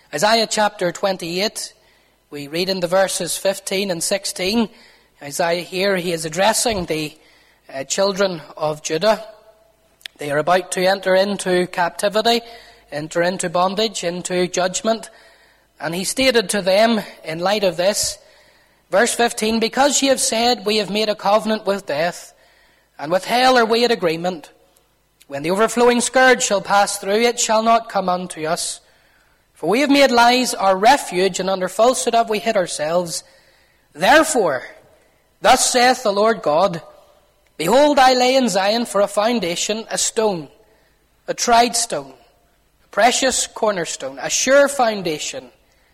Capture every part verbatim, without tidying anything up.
Isaiah chapter twenty-eight, we read in the verses fifteen and sixteen. Isaiah here, he is addressing the uh, children of Judah. They are about to enter into captivity, enter into bondage, into judgment. And he stated to them, in light of this, verse fifteen, "Because ye have said, we have made a covenant with death, and with hell are we at agreement. When the overflowing scourge shall pass through, it shall not come unto us. For we have made lies our refuge, and under falsehood have we hid ourselves. Therefore, thus saith the Lord God, Behold, I lay in Zion for a foundation, a stone, a tried stone, a precious cornerstone, a sure foundation.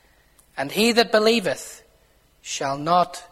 And he that believeth shall not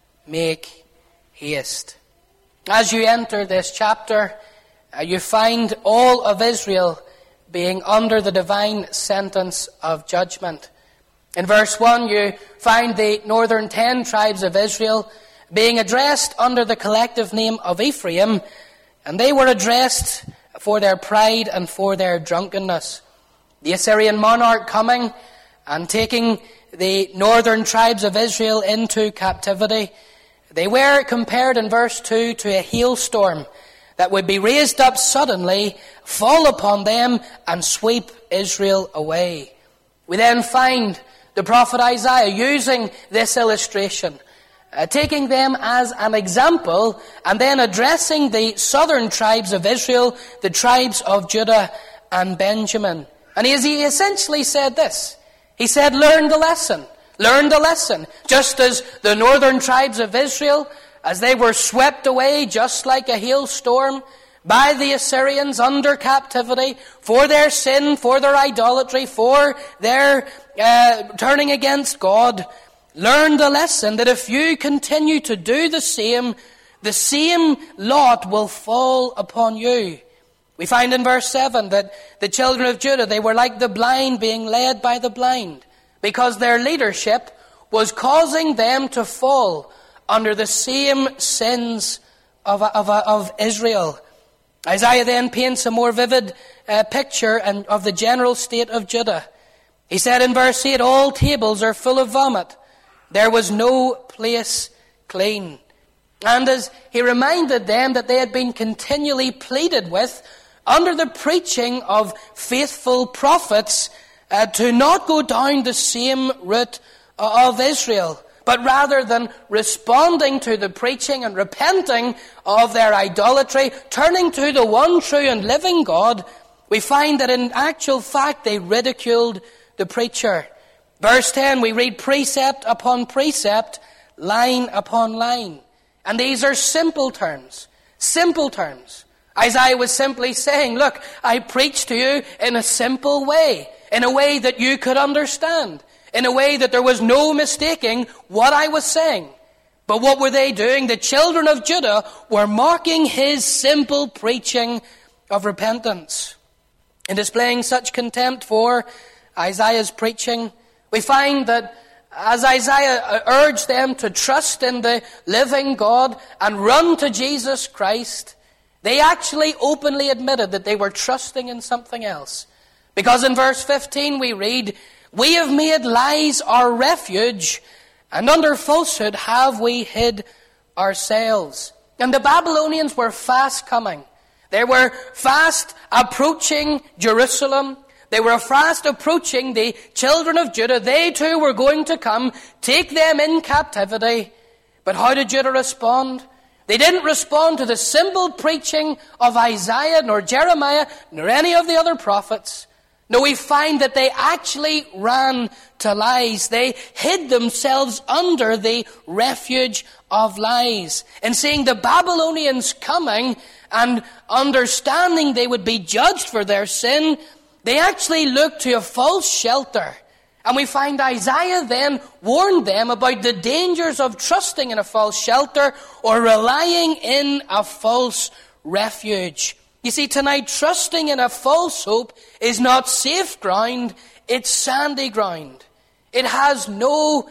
make haste." As you enter this chapter, uh, you find all of Israel being under the divine sentence of judgment. In verse one, you find the northern ten tribes of Israel being addressed under the collective name of Ephraim, and they were addressed for their pride and for their drunkenness. The Assyrian monarch coming and taking the northern tribes of Israel into captivity, they were compared in verse two to a hailstorm that would be raised up suddenly, fall upon them, and sweep Israel away. We then find the prophet Isaiah using this illustration, uh, taking them as an example, and then addressing the southern tribes of Israel, the tribes of Judah and Benjamin. And he, he essentially said this. He said, learn the lesson. Learn the lesson. Just as the northern tribes of Israel, as they were swept away just like a hailstorm by the Assyrians under captivity for their sin, for their idolatry, for their uh, turning against God, learn the lesson that if you continue to do the same, the same lot will fall upon you. We find in verse seven that the children of Judah, they were like the blind being led by the blind, because their leadership was causing them to fall under the same sins of, of, of Israel. Isaiah then paints a more vivid uh, picture and, of the general state of Judah. He said in verse eight, "All tables are full of vomit. There was no place clean." And as he reminded them that they had been continually pleaded with under the preaching of faithful prophets uh, to not go down the same route of Israel, but rather than responding to the preaching and repenting of their idolatry, turning to the one true and living God, we find that in actual fact they ridiculed the preacher. Verse ten, we read precept upon precept, line upon line. And these are simple terms. Simple terms. Isaiah was simply saying, look, I preach to you in a simple way, in a way that you could understand, in a way that there was no mistaking what I was saying. But what were they doing? The children of Judah were mocking his simple preaching of repentance. In displaying such contempt for Isaiah's preaching, we find that as Isaiah urged them to trust in the living God and run to Jesus Christ, they actually openly admitted that they were trusting in something else. Because in verse fifteen we read, "We have made lies our refuge, and under falsehood have we hid ourselves." And the Babylonians were fast coming. They were fast approaching Jerusalem. They were fast approaching the children of Judah. They too were going to come, take them in captivity. But how did Judah respond? They didn't respond to the simple preaching of Isaiah, nor Jeremiah, nor any of the other prophets. No, we find that they actually ran to lies. They hid themselves under the refuge of lies. And seeing the Babylonians coming and understanding they would be judged for their sin, they actually looked to a false shelter. And we find Isaiah then warned them about the dangers of trusting in a false shelter or relying in a false refuge. You see, tonight, trusting in a false hope is not safe ground, it's sandy ground. It has no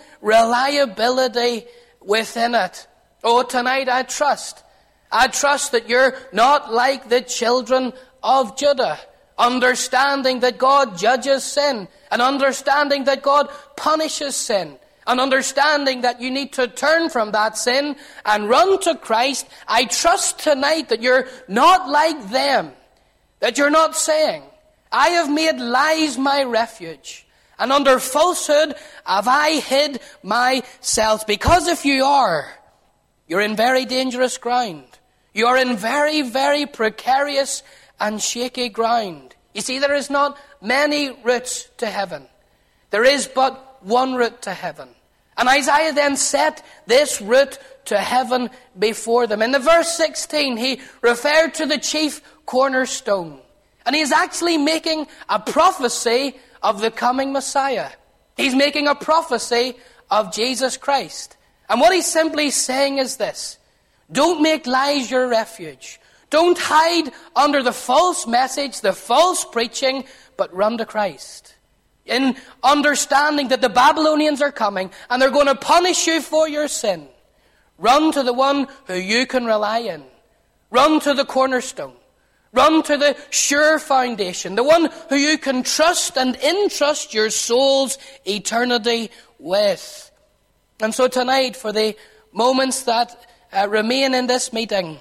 reliability within it. Oh, tonight I trust. I trust that you're not like the children of Judah. understanding that God judges sin, and understanding that God punishes sin, and understanding that you need to turn from that sin and run to Christ, I trust tonight that you're not like them, that you're not saying, I have made lies my refuge, and under falsehood have I hid myself. Because if you are, you're in very dangerous ground. You are in very, very precarious and shaky ground. You see, there is not many routes to heaven. There is but one route to heaven. And Isaiah then set this route to heaven before them. In the verse sixteen, he referred to the chief cornerstone. And he's actually making a prophecy of the coming Messiah. He's making a prophecy of Jesus Christ. And what he's simply saying is this: don't make lies your refuge. Don't hide under the false message, the false preaching, but run to Christ. In understanding that the Babylonians are coming and they're going to punish you for your sin, run to the one who you can rely in. Run to the cornerstone. Run to the sure foundation, the one who you can trust and entrust your soul's eternity with. And so tonight, for the moments that uh, remain in this meeting,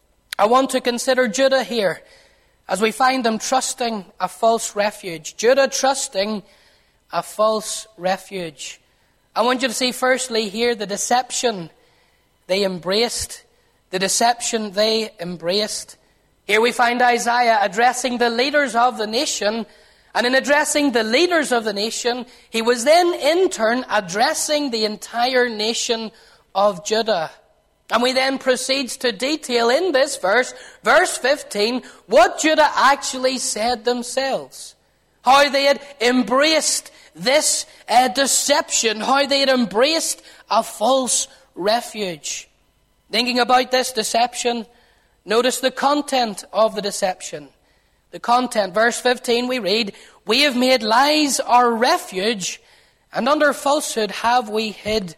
I want to consider Judah here as we find them trusting a false refuge. Judah trusting a false refuge. I want you to see firstly here the deception they embraced. The deception they embraced. Here we find Isaiah addressing the leaders of the nation, and in addressing the leaders of the nation, he was then in turn addressing the entire nation of Judah. And we then proceeds to detail in this verse, verse fifteen, what Judah actually said themselves. How they had embraced this uh, deception, how they had embraced a false refuge. Thinking about this deception, notice the content of the deception. The content, verse fifteen, we read, we have made lies our refuge, and under falsehood have we hid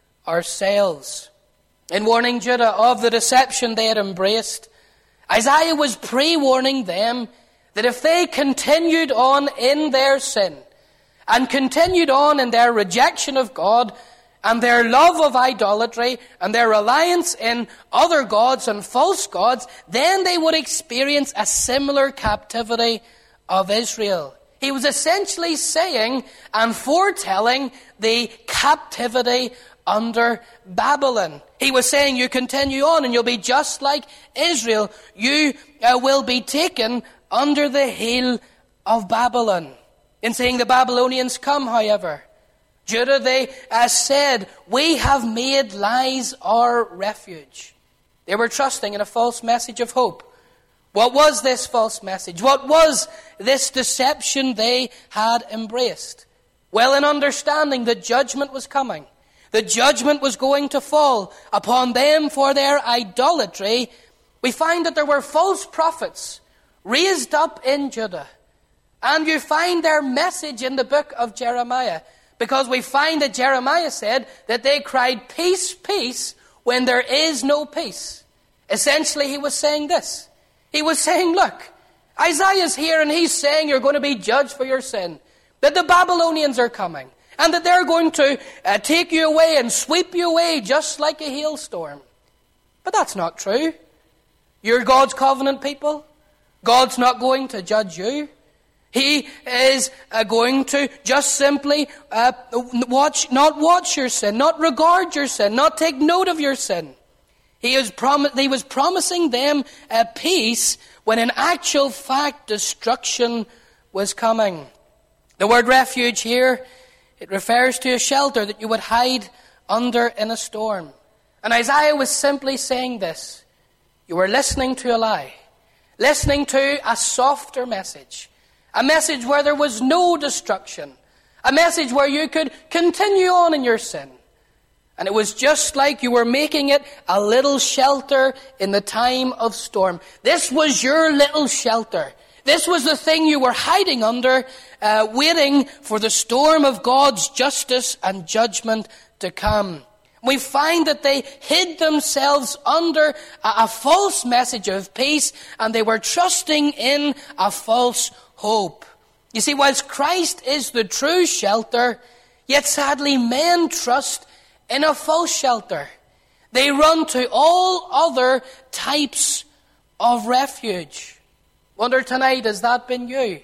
ourselves. In warning Judah of the deception they had embraced, Isaiah was pre-warning them that if they continued on in their sin, and continued on in their rejection of God, and their love of idolatry, and their reliance in other gods and false gods, then they would experience a similar captivity of Israel. He was essentially saying and foretelling the captivity under Babylon. He was saying, you continue on and you'll be just like Israel. You uh, will be taken under the heel of Babylon. In saying the Babylonians come, however, Judah, they uh, said, we have made lies our refuge. They were trusting in a false message of hope. What was this false message? What was this deception they had embraced? Well, in understanding that judgment was coming, the judgment was going to fall upon them for their idolatry, we find that there were false prophets raised up in Judah. And you find their message in the book of Jeremiah, because we find that Jeremiah said that they cried, peace, peace, when there is no peace. Essentially, he was saying this. He was saying, look, Isaiah's here and he's saying you're going to be judged for your sin, that the Babylonians are coming, and that they're going to uh, take you away and sweep you away just like a hailstorm. But that's not true. You're God's covenant people. God's not going to judge you. He is uh, going to just simply uh, watch, not watch your sin, not regard your sin, not take note of your sin. He was, prom- he was promising them a peace when in actual fact destruction was coming. The word refuge here, it refers to a shelter that you would hide under in a storm. And Isaiah was simply saying this. You were listening to a lie, listening to a softer message. A message where there was no destruction. A message where you could continue on in your sin. And it was just like you were making it a little shelter in the time of storm. This was your little shelter. This was the thing you were hiding under, uh, waiting for the storm of God's justice and judgment to come. We find that they hid themselves under a, a false message of peace, and they were trusting in a false hope. You see, whilst Christ is the true shelter, yet sadly men trust in a false shelter. They run to all other types of refuge. Wonder tonight, has that been you?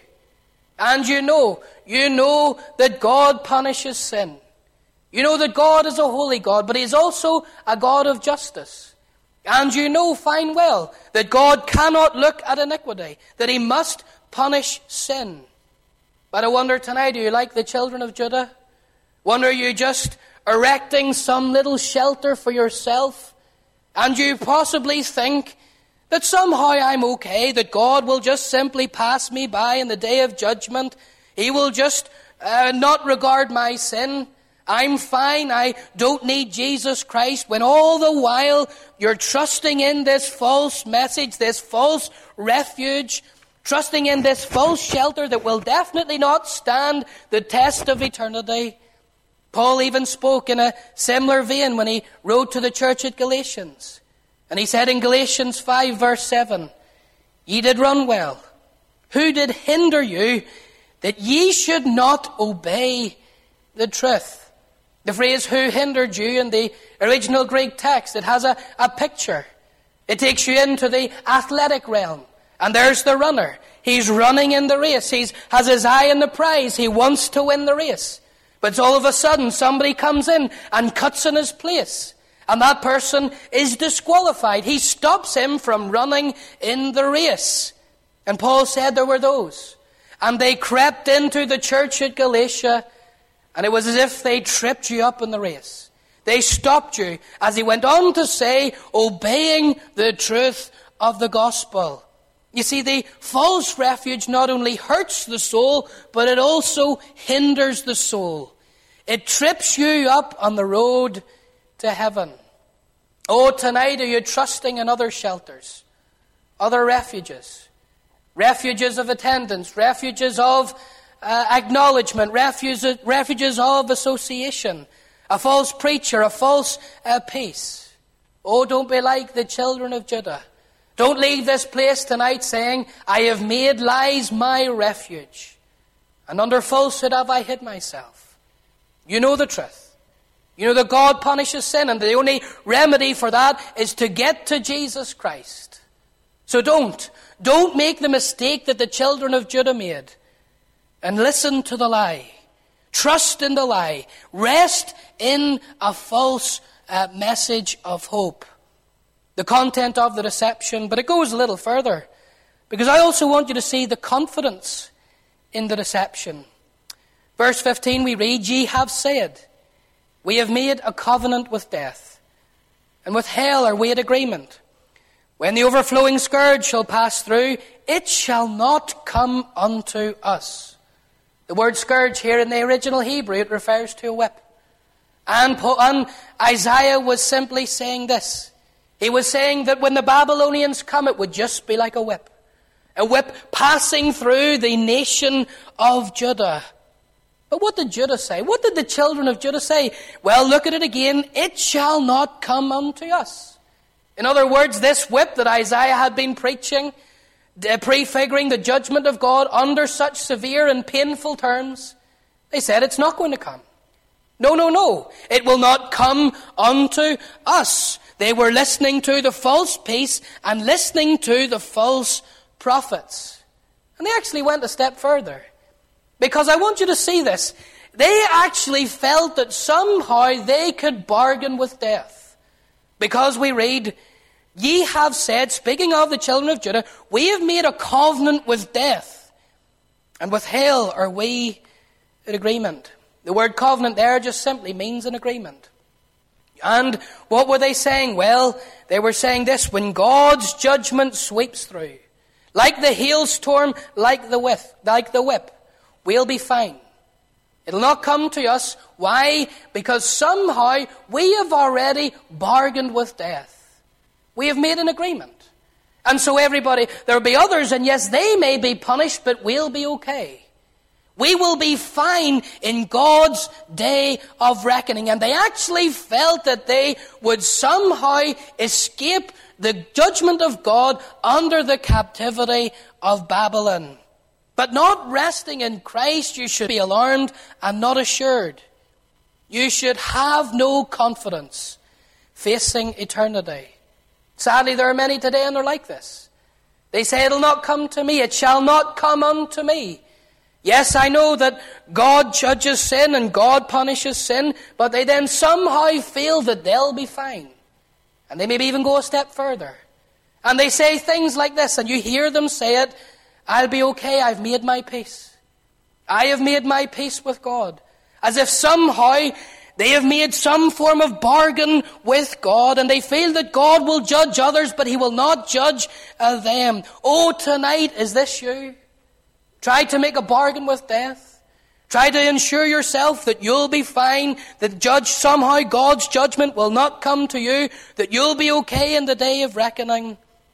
And you know, you know that God punishes sin. You know that God is a holy God, but He is also a God of justice. And you know fine well that God cannot look at iniquity, that He must punish sin. But I wonder tonight, are you like the children of Judah? Wonder, are you just erecting some little shelter for yourself? And you possibly think that somehow I'm okay, that God will just simply pass me by in the day of judgment. He will just uh, not regard my sin. I'm fine. I don't need Jesus Christ. When all the while you're trusting in this false message, this false refuge, trusting in this false shelter that will definitely not stand the test of eternity. Paul even spoke in a similar vein when he wrote to the church at Galatians. And he said in Galatians five verse seven, "Ye did run well. Who did hinder you that ye should not obey the truth?" The phrase "who hindered you" in the original Greek text, it has a, a picture. It takes you into the athletic realm. And there's the runner. He's running in the race. He has his eye on the prize. He wants to win the race. But all of a sudden somebody comes in and cuts in his place. And that person is disqualified. He stops him from running in the race. And Paul said there were those. And they crept into the church at Galatia, and it was as if they tripped you up in the race. They stopped you, as he went on to say, obeying the truth of the gospel. You see, the false refuge not only hurts the soul, but it also hinders the soul. It trips you up on the road to heaven. Oh, tonight are you trusting in other shelters, other refuges, refuges of attendance, refuges of uh, acknowledgement, refuges, refuges of association, a false preacher, a false uh, peace. Oh, don't be like the children of Judah. Don't leave this place tonight saying, "I have made lies my refuge, and under falsehood have I hid myself." You know the truth. You know that God punishes sin, and the only remedy for that is to get to Jesus Christ. So don't. Don't make the mistake that the children of Judah made. And listen to the lie. Trust in the lie. Rest in a false uh, message of hope. The content of the deception, but it goes a little further. Because I also want you to see the confidence in the deception. Verse fifteen we read, "Ye have said, we have made a covenant with death, and with hell are we at agreement. When the overflowing scourge shall pass through, it shall not come unto us." The word scourge here in the original Hebrew, it refers to a whip. And, and Isaiah was simply saying this. He was saying that when the Babylonians come, it would just be like a whip. A whip passing through the nation of Judah. But what did Judah say? What did the children of Judah say? Well, look at it again. "It shall not come unto us." In other words, this whip that Isaiah had been preaching, prefiguring the judgment of God under such severe and painful terms, they said it's not going to come. No, no, no. It will not come unto us. They were listening to the false peace and listening to the false prophets. And they actually went a step further. Because I want you to see this. They actually felt that somehow they could bargain with death. Because we read, "Ye have said," speaking of the children of Judah, "we have made a covenant with death, and with hell are we in agreement." The word covenant there just simply means an agreement. And what were they saying? Well, they were saying this: when God's judgment sweeps through, like the hailstorm, like the whip, like the whip, we'll be fine. It'll not come to us. Why? Because somehow we have already bargained with death. We have made an agreement. And so everybody, there'll be others, and yes, they may be punished, but we'll be okay. We will be fine in God's day of reckoning. And they actually felt that they would somehow escape the judgment of God under the captivity of Babylon. But not resting in Christ, you should be alarmed and not assured. You should have no confidence facing eternity. Sadly, there are many today and they're like this. They say, it'll not come to me, it shall not come unto me. Yes, I know that God judges sin and God punishes sin, but they then somehow feel that they'll be fine. And they maybe even go a step further. And they say things like this, and you hear them say it, I'll be okay, I've made my peace. I have made my peace with God. As if somehow they have made some form of bargain with God, and they feel that God will judge others, but He will not judge uh, them. Oh, tonight, is this you? Try to make a bargain with death. Try to ensure yourself that you'll be fine, that judge somehow God's judgment will not come to you, that you'll be okay in the day of reckoning.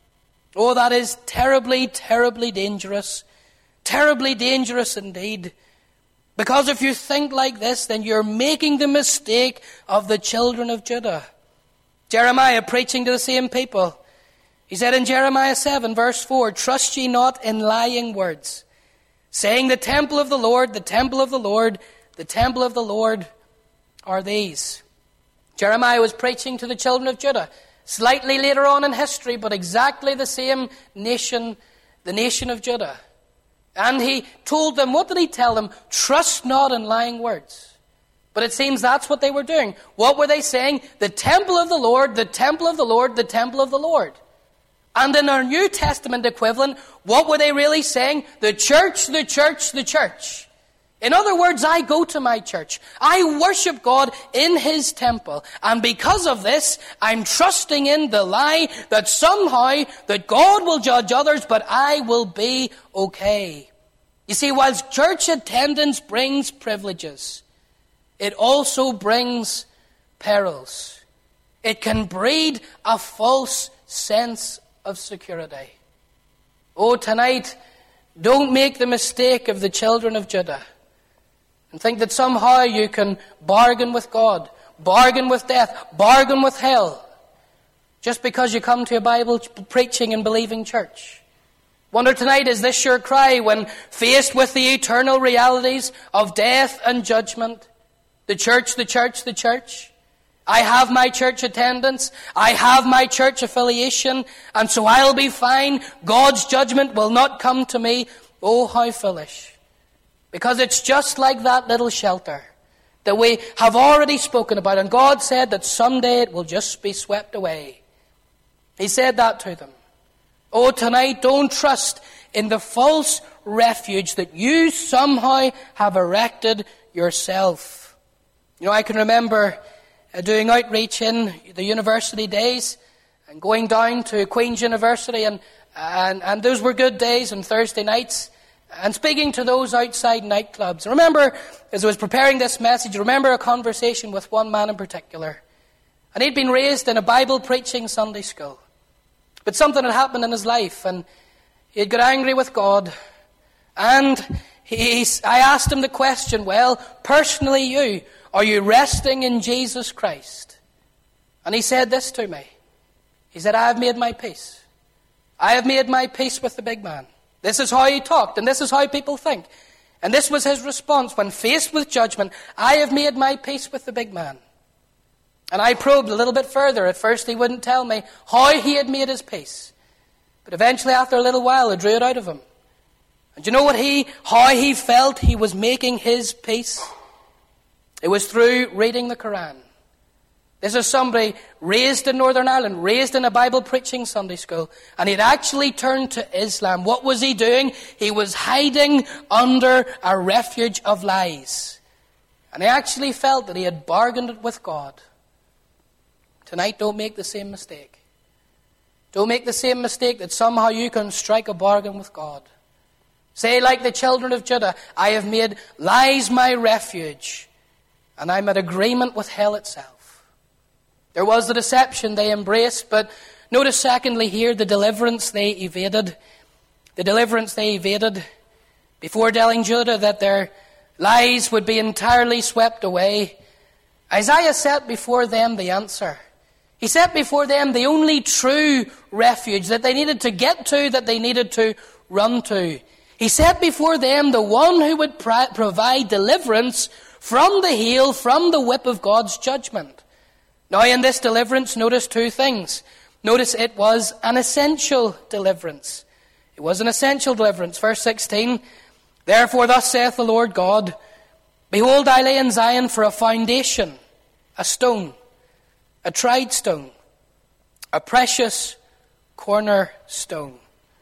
Oh, that is terribly, terribly dangerous. Terribly dangerous indeed. Because if you think like this, then you're making the mistake of the children of Judah. Jeremiah preaching to the same people. He said in Jeremiah seven verse four, trust ye not in lying words, saying the temple of the Lord, the temple of the Lord, the temple of the Lord are these. Jeremiah was preaching to the children of Judah. Slightly later on in history, but exactly the same nation, the nation of Judah. And he told them, what did he tell them? Trust not in lying words. But it seems that's what they were doing. What were they saying? The temple of the Lord, the temple of the Lord, the temple of the Lord. And in our New Testament equivalent, what were they really saying? The church, the church, the church. In other words, I go to my church. I worship God in His temple. And because of this, I'm trusting in the lie that somehow that God will judge others, but I will be okay. You see, whilst church attendance brings privileges, it also brings perils. It can breed a false sense of security. Oh, tonight, don't make the mistake of the children of Judah and think that somehow you can bargain with God, bargain with death, bargain with hell, just because you come to a Bible preaching and believing church. Wonder tonight, is this your cry when faced with the eternal realities of death and judgment? The church, the church, the church. I have my church attendance. I have my church affiliation. And so I'll be fine. God's judgment will not come to me. Oh, how foolish. Because it's just like that little shelter that we have already spoken about. And God said that someday it will just be swept away. He said that to them. Oh, tonight, don't trust in the false refuge that you somehow have erected yourself. You know, I can remember uh, doing outreach in the university days and going down to Queen's University, and, and, and those were good days on Thursday nights. And speaking to those outside nightclubs. I remember, as I was preparing this message, I remember a conversation with one man in particular. And he'd been raised in a Bible preaching Sunday school. But something had happened in his life, and he'd got angry with God. And he, I asked him the question, well, personally you, are you resting in Jesus Christ? And he said this to me. He said, I have made my peace. I have made my peace with the big man. This is how he talked, and this is how people think. And this was his response when faced with judgment. I have made my peace with the big man. And I probed a little bit further. At first he wouldn't tell me how he had made his peace. But eventually, after a little while, I drew it out of him. And do you know what he, how he felt he was making his peace? It was through reading the Quran. This is somebody raised in Northern Ireland, raised in a Bible preaching Sunday school, and he'd actually turned to Islam. What was he doing? He was hiding under a refuge of lies. And he actually felt that he had bargained it with God. Tonight, don't make the same mistake. Don't make the same mistake that somehow you can strike a bargain with God. Say like the children of Judah, I have made lies my refuge, and I'm at agreement with hell itself. There was the deception they embraced, but notice secondly here the deliverance they evaded. The deliverance they evaded. Before telling Judah that their lies would be entirely swept away, Isaiah set before them the answer. He set before them the only true refuge that they needed to get to, that they needed to run to. He set before them the one who would pr- provide deliverance from the heel, from the whip of God's judgment. Now in this deliverance, notice two things. Notice it was an essential deliverance. It was an essential deliverance. Verse sixteen, therefore thus saith the Lord God, behold, I lay in Zion for a foundation, a stone, a tried stone, a precious cornerstone.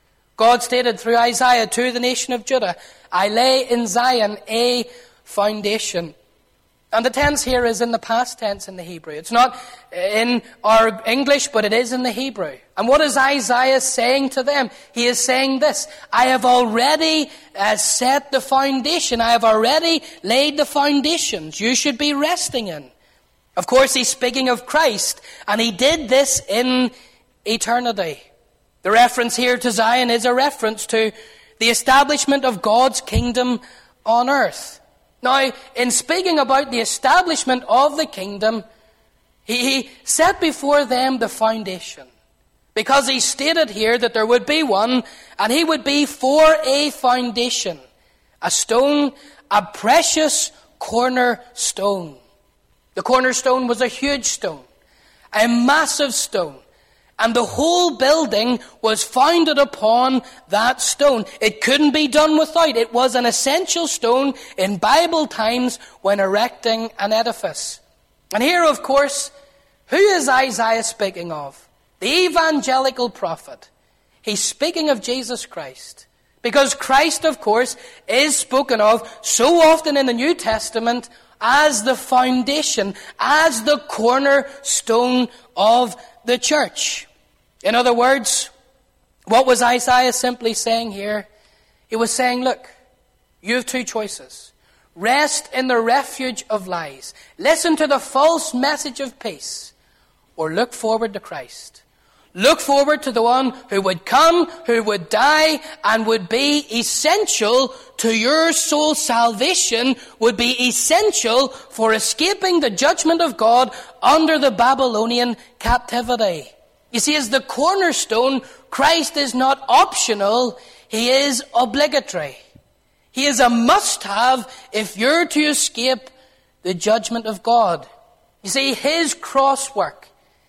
God stated through Isaiah to the nation of Judah, I lay in Zion a foundation. And the tense here is in the past tense in the Hebrew. It's not in our English, but it is in the Hebrew. And what is Isaiah saying to them? He is saying this, I have already uh, set the foundation. I have already laid the foundations you should be resting in. Of course, he's speaking of Christ, and he did this in eternity. The reference here to Zion is a reference to the establishment of God's kingdom on earth. Now, in speaking about the establishment of the kingdom, he, he set before them the foundation. Because he stated here that there would be one, and he would be for a foundation. A stone, a precious cornerstone. The cornerstone was a huge stone, a massive stone. And the whole building was founded upon that stone. It couldn't be done without. It was an essential stone in Bible times when erecting an edifice. And here, of course, who is Isaiah speaking of? The evangelical prophet. He's speaking of Jesus Christ. Because Christ, of course, is spoken of so often in the New Testament as the foundation, as the cornerstone of the church. In other words, what was Isaiah simply saying here? He was saying, look, you have two choices. Rest in the refuge of lies. Listen to the false message of peace. Or look forward to Christ. Look forward to the one who would come, who would die, and would be essential to your soul's salvation, would be essential for escaping the judgment of God under the Babylonian captivity. You see, as the cornerstone, Christ is not optional, he is obligatory. He is a must-have if you're to escape the judgment of God. You see, his cross work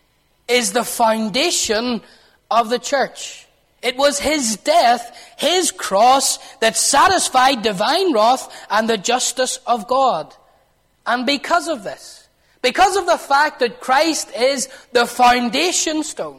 is the foundation of the church. It was his death, his cross, that satisfied divine wrath and the justice of God. And because of this, because of the fact that Christ is the foundation stone,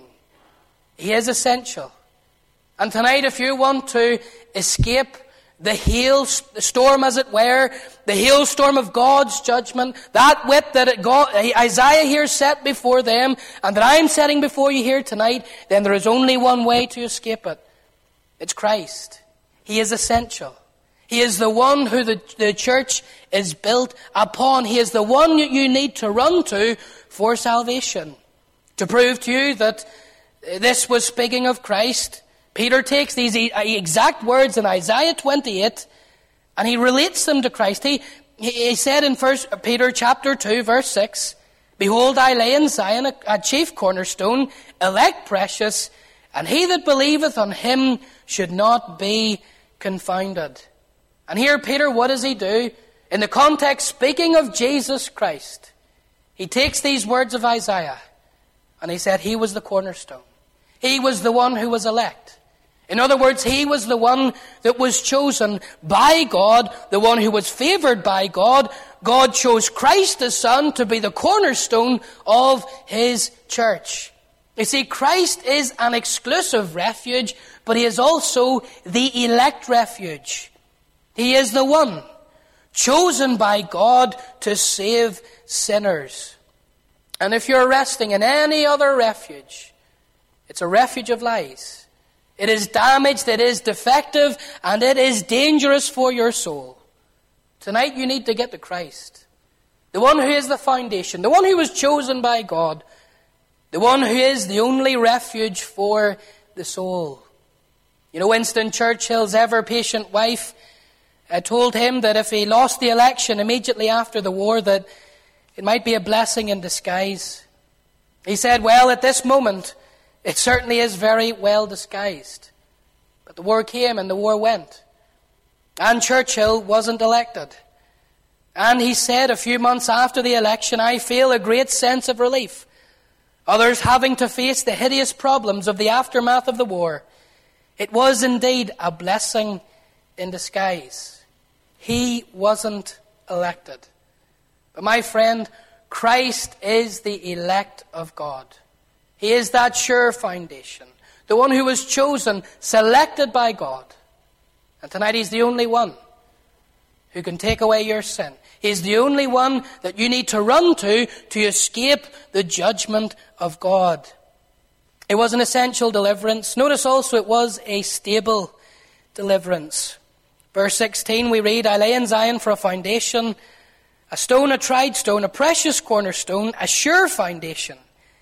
he is essential. And tonight, if you want to escape the hailstorm, as it were, the hailstorm of God's judgment, that whip that it God, Isaiah here set before them, and that I'm setting before you here tonight, then there is only one way to escape it. It's Christ. He is essential. He is the one who the, the church is built upon. He is the one that you need to run to for salvation. To prove to you that this was speaking of Christ, Peter takes these exact words in Isaiah twenty-eight and he relates them to Christ. He, he said in First Peter chapter two, verse six, behold, I lay in Zion a, a chief cornerstone, elect precious, and he that believeth on him should not be confounded. And here Peter, what does he do? In the context, speaking of Jesus Christ, he takes these words of Isaiah and he said he was the cornerstone. He was the one who was elect. In other words, he was the one that was chosen by God, the one who was favored by God. God chose Christ the Son to be the cornerstone of his church. You see, Christ is an exclusive refuge, but he is also the elect refuge. He is the one chosen by God to save sinners. And if you're resting in any other refuge, it's a refuge of lies. It is damaged, it is defective, and it is dangerous for your soul. Tonight you need to get to Christ. The one who is the foundation, the one who was chosen by God, the one who is the only refuge for the soul. You know, Winston Churchill's ever-patient wife uh, told him that if he lost the election immediately after the war, that it might be a blessing in disguise. He said, well, at this moment, it certainly is very well disguised. But the war came and the war went. And Churchill wasn't elected. And he said a few months after the election, I feel a great sense of relief. Others having to face the hideous problems of the aftermath of the war. It was indeed a blessing in disguise. He wasn't elected. But my friend, Christ is the elect of God. He is that sure foundation. The one who was chosen, selected by God. And tonight he's the only one who can take away your sin. He's the only one that you need to run to to escape the judgment of God. It was an essential deliverance. Notice also it was a stable deliverance. Verse sixteen we read, I lay in Zion for a foundation, a stone, a tried stone, a precious cornerstone, a sure foundation.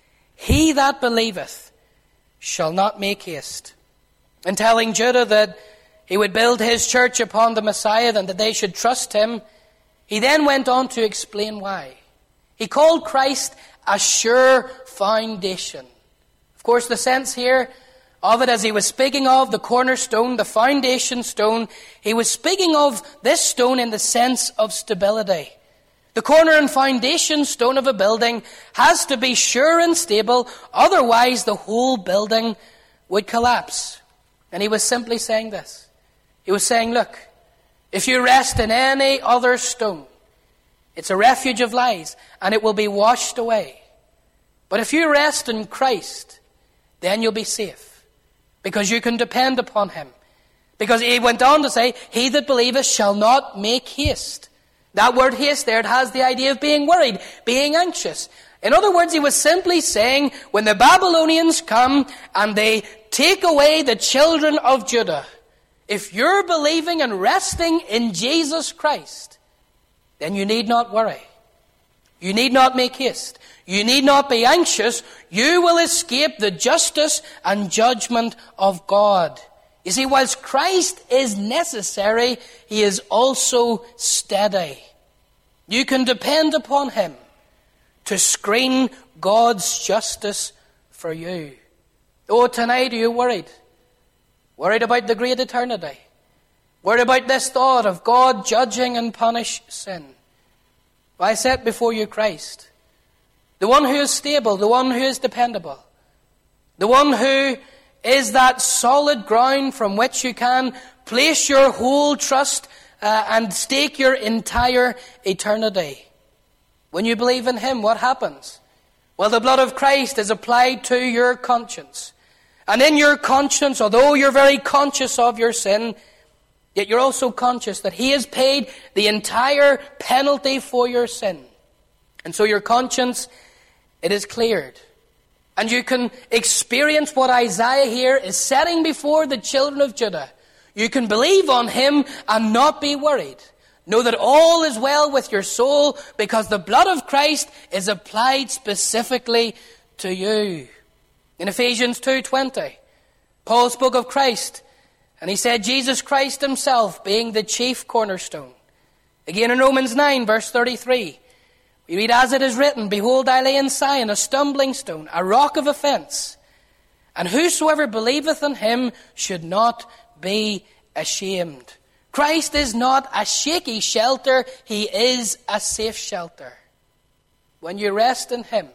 He that believeth shall not make haste. In telling Judah that he would build his church upon the Messiah and that they should trust him, he then went on to explain why. He called Christ a sure foundation. Of course, the sense here of it, as he was speaking of the cornerstone, the foundation stone, he was speaking of this stone in the sense of stability. The corner and foundation stone of a building has to be sure and stable, otherwise the whole building would collapse. And he was simply saying this. He was saying, look, if you rest in any other stone, it's a refuge of lies, and it will be washed away. But if you rest in Christ, then you'll be safe, because you can depend upon him. Because he went on to say, he that believeth shall not make haste. That word haste there, it has the idea of being worried, being anxious. In other words, he was simply saying, when the Babylonians come and they take away the children of Judah, if you're believing and resting in Jesus Christ, then you need not worry. You need not make haste. You need not be anxious. You will escape the justice and judgment of God. You see, whilst Christ is necessary, he is also steady. You can depend upon him to screen God's justice for you. Oh, tonight are you worried? Worried about the great eternity? Worried about this thought of God judging and punish sin? Well, I set before you Christ, the one who is stable, the one who is dependable, the one who is that solid ground from which you can place your whole trust uh, and stake your entire eternity. When you believe in him, what happens? Well, the blood of Christ is applied to your conscience. And in your conscience, although you're very conscious of your sin, yet you're also conscious that he has paid the entire penalty for your sin. And so your conscience, it is cleared. And you can experience what Isaiah here is setting before the children of Judah. You can believe on him and not be worried. Know that all is well with your soul because the blood of Christ is applied specifically to you. In Ephesians two twenty, Paul spoke of Christ, and he said Jesus Christ himself being the chief cornerstone. Again in Romans nine, verse thirty-three, we read, as it is written, behold, I lay in Zion a stumbling stone, a rock of offense, and whosoever believeth in him should not be ashamed. Christ is not a shaky shelter, he is a safe shelter. When you rest in him,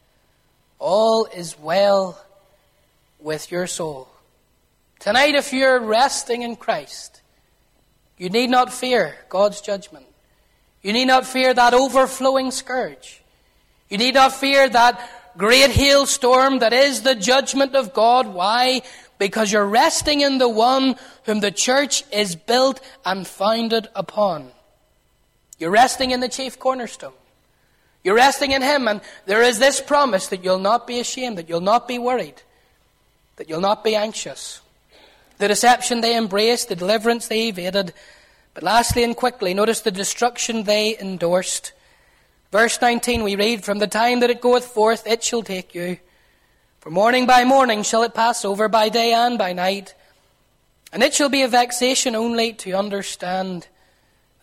all is well with your soul. Tonight, if you're resting in Christ, you need not fear God's judgment. You need not fear that overflowing scourge. You need not fear that great hailstorm that is the judgment of God. Why? Because you're resting in the one whom the church is built and founded upon. You're resting in the chief cornerstone. You're resting in him, and there is this promise that you'll not be ashamed, that you'll not be worried, that you'll not be anxious. The deception they embraced, the deliverance they evaded, but lastly and quickly, notice the destruction they endorsed. Verse nineteen, we read, from the time that it goeth forth, it shall take you. For morning by morning shall it pass over, by day and by night. And it shall be a vexation only to understand.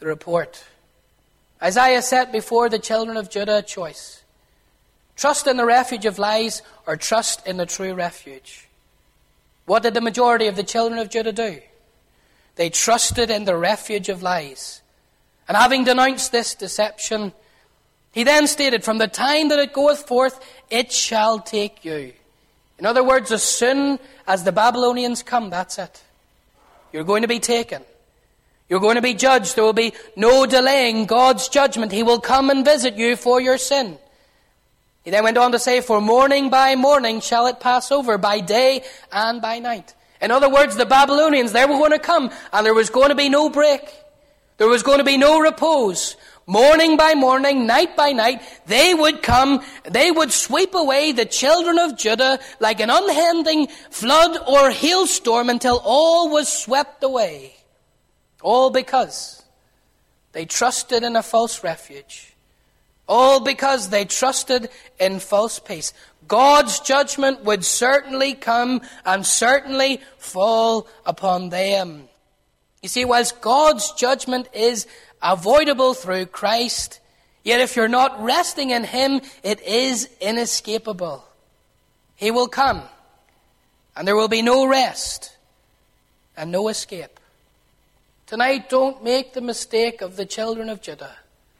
the report. Isaiah set before the children of Judah a choice. Trust in the refuge of lies or trust in the true refuge. What did the majority of the children of Judah do? They trusted in the refuge of lies. And having denounced this deception, he then stated, from the time that it goeth forth, it shall take you. In other words, as soon as the Babylonians come, that's it. You're going to be taken. You're going to be judged. There will be no delaying God's judgment. He will come and visit you for your sin. He then went on to say, for morning by morning shall it pass over, by day and by night. In other words, the Babylonians, they were going to come, and there was going to be no break. There was going to be no repose. Morning by morning, night by night, they would come, they would sweep away the children of Judah like an unending flood or hailstorm until all was swept away. All because they trusted in a false refuge. All because they trusted in false peace. God's judgment would certainly come and certainly fall upon them. You see, whilst God's judgment is avoidable through Christ, yet if you're not resting in Him, it is inescapable. He will come, and there will be no rest and no escape. Tonight, don't make the mistake of the children of Judah.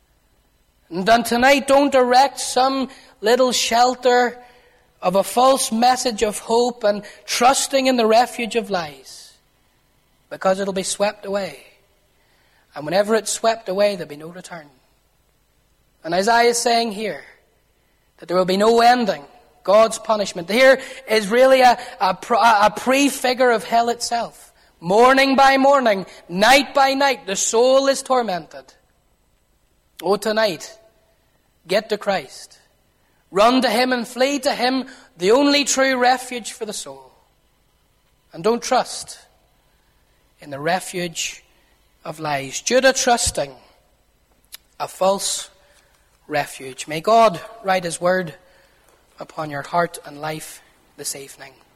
And then tonight, don't erect some little shelter of a false message of hope and trusting in the refuge of lies, because it'll be swept away. And whenever it's swept away, there'll be no return. And Isaiah is saying here that there will be no ending God's punishment. Here is really a, a, a prefigure of hell itself. Morning by morning, night by night, the soul is tormented. Oh, tonight, get to Christ. Run to Him and flee to Him, the only true refuge for the soul. And don't trust in the refuge of lies. Judah trusting a false refuge. May God write His word upon your heart and life this evening.